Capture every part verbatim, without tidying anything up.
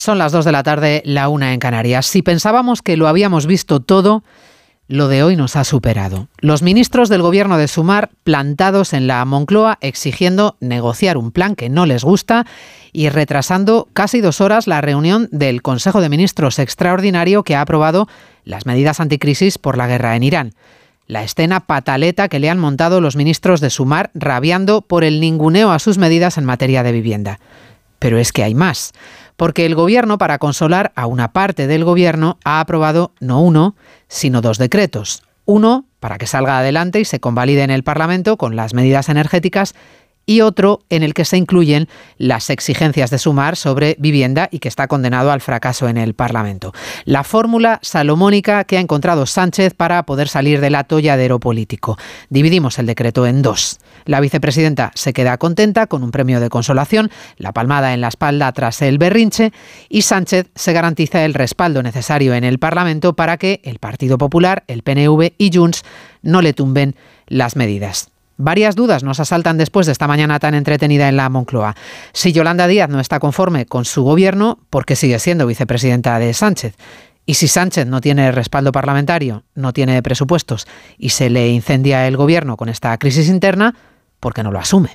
Son las dos de la tarde, la una en Canarias. Si pensábamos que lo habíamos visto todo, lo de hoy nos ha superado. Los ministros del gobierno de Sumar plantados en la Moncloa exigiendo negociar un plan que no les gusta y retrasando casi dos horas la reunión del Consejo de Ministros extraordinario que ha aprobado las medidas anticrisis por la guerra en Irán. La escena pataleta que le han montado los ministros de Sumar rabiando por el ninguneo a sus medidas en materia de vivienda. Pero es que hay más, porque el Gobierno, para consolar a una parte del Gobierno, ha aprobado no uno, sino dos decretos. Uno, para que salga adelante y se convalide en el Parlamento con las medidas energéticas, y otro en el que se incluyen las exigencias de Sumar sobre vivienda y que está condenado al fracaso en el Parlamento. La fórmula salomónica que ha encontrado Sánchez para poder salir del atolladero político. Dividimos el decreto en dos. La vicepresidenta se queda contenta con un premio de consolación, la palmada en la espalda tras el berrinche, y Sánchez se garantiza el respaldo necesario en el Parlamento para que el Partido Popular, el P N V y Junts no le tumben las medidas. Varias dudas nos asaltan después de esta mañana tan entretenida en la Moncloa. Si Yolanda Díaz no está conforme con su gobierno, ¿por qué sigue siendo vicepresidenta de Sánchez? Y si Sánchez no tiene respaldo parlamentario, no tiene presupuestos y se le incendia el gobierno con esta crisis interna, ¿por qué no lo asume?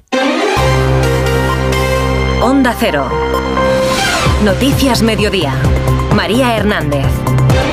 Onda Cero. Noticias Mediodía. María Hernández.